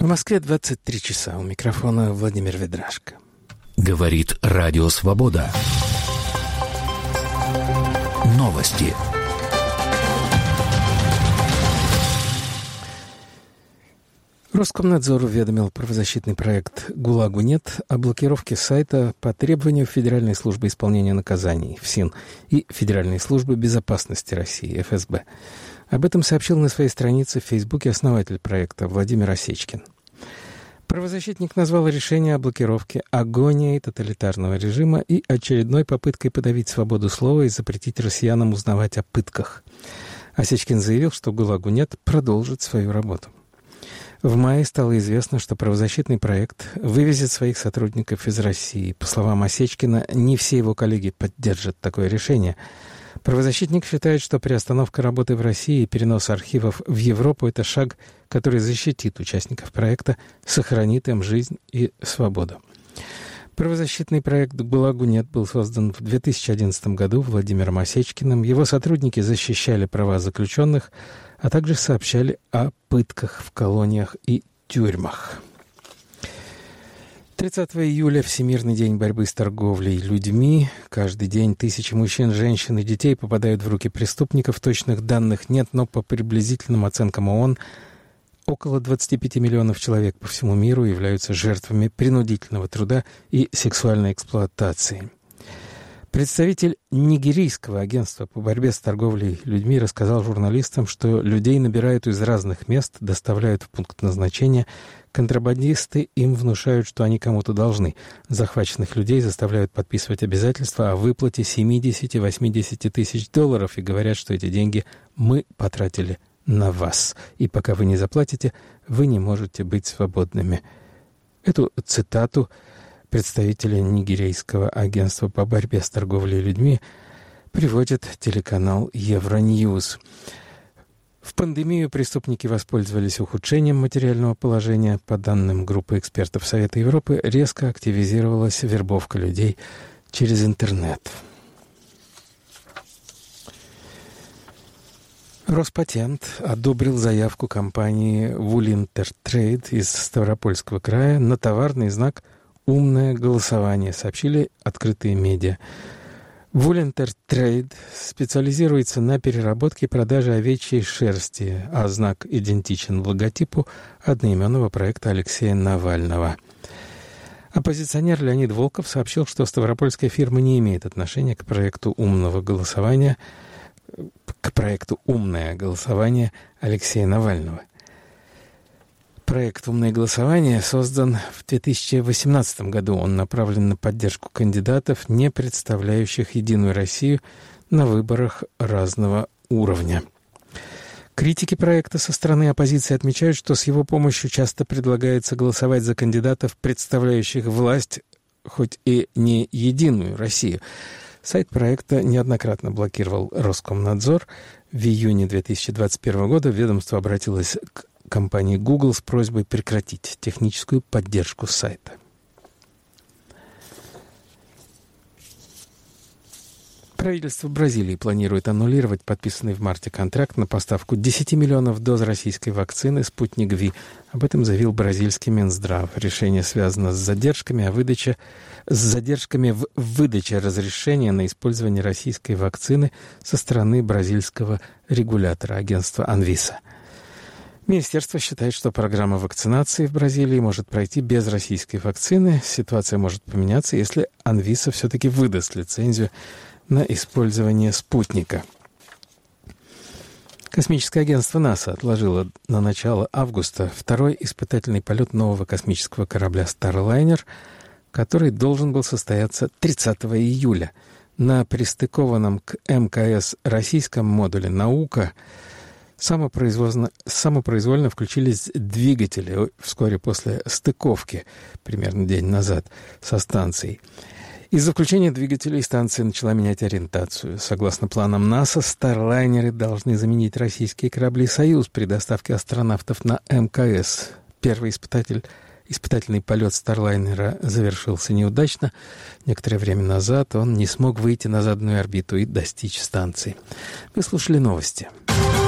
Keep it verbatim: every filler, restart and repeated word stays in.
В Москве двадцать три часа. У микрофона Владимир Ведрашко. Говорит Радио Свобода. Новости. Роскомнадзор уведомил правозащитный проект «ГУЛАГу нет» о блокировке сайта по требованию Федеральной службы исполнения наказаний ФСИН и Федеральной службы безопасности России эф эс бэ. Об этом сообщил на своей странице в Фейсбуке основатель проекта Владимир Осечкин. Правозащитник назвал решение о блокировке агонией тоталитарного режима и очередной попыткой подавить свободу слова и запретить россиянам узнавать о пытках. Осечкин заявил, что «ГУЛАГу нет» продолжит свою работу. В мае стало известно, что правозащитный проект вывезет своих сотрудников из России. По словам Осечкина, не все его коллеги поддержат такое решение. Правозащитник считает, что приостановка работы в России и перенос архивов в Европу – это шаг, который защитит участников проекта, сохранит им жизнь и свободу. Правозащитный проект «ГУЛАГу нет» был создан в две тысячи одиннадцатом году Владимиром Осечкиным. Его сотрудники защищали права заключенных, а также сообщали о пытках в колониях и тюрьмах. тридцатого июля – Всемирный день борьбы с торговлей людьми. Каждый день тысячи мужчин, женщин и детей попадают в руки преступников. Точных данных нет, но по приблизительным оценкам ООН около двадцати пяти миллионов человек по всему миру являются жертвами принудительного труда и сексуальной эксплуатации. Представитель нигерийского агентства по борьбе с торговлей людьми рассказал журналистам, что людей набирают из разных мест, доставляют в пункт назначения. Контрабандисты им внушают, что они кому-то должны. Захваченных людей заставляют подписывать обязательства о выплате семьдесят-восемьдесят тысяч долларов и говорят, что эти деньги мы потратили на вас. И пока вы не заплатите, вы не можете быть свободными. Эту цитату представителя нигерийского агентства по борьбе с торговлей людьми приводит телеканал Евроньюз. В пандемию преступники воспользовались ухудшением материального положения. По данным группы экспертов Совета Европы, резко активизировалась вербовка людей через интернет. Роспатент одобрил заявку компании Вулинтертрейд из Ставропольского края на товарный знак «Умное голосование», сообщили открытые медиа. Вулинтертрейд специализируется на переработке и продаже овечьей шерсти, а знак идентичен логотипу одноименного проекта Алексея Навального. Оппозиционер Леонид Волков сообщил, что ставропольская фирма не имеет отношения к проекту умного голосования, к проекту «Умное голосование» Алексея Навального. Проект «Умное голосование» создан в две тысячи восемнадцатом году. Он направлен на поддержку кандидатов, не представляющих «Единую Россию» на выборах разного уровня. Критики проекта со стороны оппозиции отмечают, что с его помощью часто предлагается голосовать за кандидатов, представляющих власть, хоть и не «Единую Россию». Сайт проекта неоднократно блокировал Роскомнадзор. В июне две тысячи двадцать первого года ведомство обратилось к компании Google с просьбой прекратить техническую поддержку сайта. Правительство Бразилии планирует аннулировать подписанный в марте контракт на поставку десяти миллионов доз российской вакцины «Спутник Ви». Об этом заявил бразильский Минздрав. Решение связано с задержками, о выдаче, с задержками в выдаче разрешения на использование российской вакцины со стороны бразильского регулятора, агентства «Анвиса». Министерство считает, что программа вакцинации в Бразилии может пройти без российской вакцины. Ситуация может поменяться, если «Анвиса» все-таки выдаст лицензию на использование спутника. Космическое агентство НАСА отложило на начало августа второй испытательный полет нового космического корабля Starliner, который должен был состояться тридцатого июля. На пристыкованном к эм ка эс российском модуле «Наука» самопроизвольно, самопроизвольно включились двигатели вскоре после стыковки, примерно день назад, со станцией. Из-за включения двигателей станция начала менять ориентацию. Согласно планам НАСА, старлайнеры должны заменить российские корабли «Союз» при доставке астронавтов на эм ка эс. Первый испытатель, испытательный полет старлайнера завершился неудачно. Некоторое время назад он не смог выйти на заданную орбиту и достичь станции. Вы слушали новости.